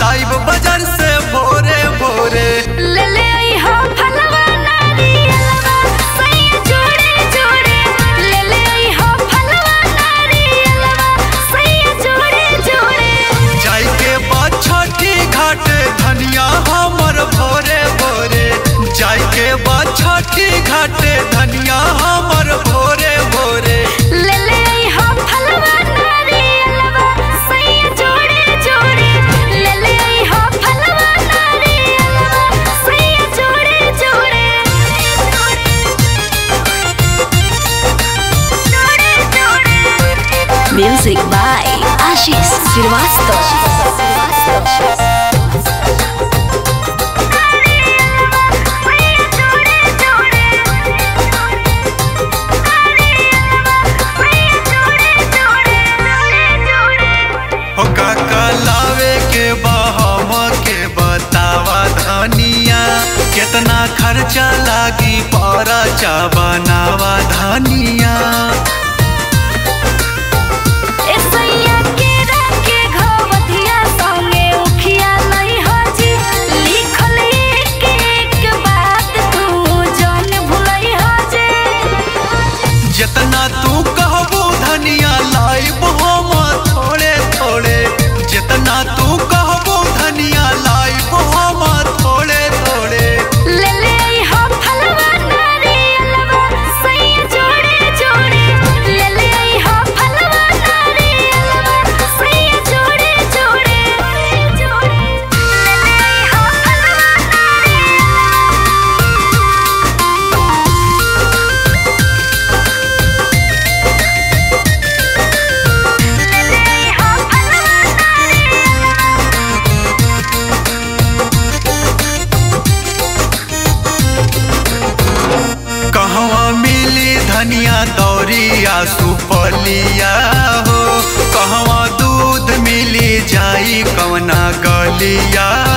Live बाजार से भोरे भोरे। ले ले आई हो फलवा नारियलवा सैया जोड़े जोड़े। ले ले आई हो फलवा नारियलवा सैया जोड़े जोड़े। जाई के बाद छठी घाट धनिया हमर भोरे भोरे। जाई के बाद छठी घाट धनिया हमर भोरे भोरे। ले ले आई हो फलवा नारियलवा सैया जोड़े जोड़े। ले ले आई हो फलवा नारियलवा सैया जोड़े जोड़े। Music by Ashish Srivastava. हो काका लावे के बहम के बतावा धनिया। कितना खर्चा लागी परचा बनावा धनिया। ए सैया केरा के घवधिया संगे उखिया नहीं हाजी। लिखल एक बात तू जान भुलई हाजे। जितना तू कहबू धनिया लाइब हम थोड़े थोड़े। जितना तू कहबू धनिया लाइब हम थोड़े थोड़े। ले ले आई हो फलवा नारियलवा सैया जोड़े जोड़े। ले ले आई हो फलवा नारियलवा सैया जोड़े जोड़े। ले ले आई हो फलवा कहवा मिली धनिया दौरिया सुपलिया हो। कहवा दूध मिली जाई कवना गलिया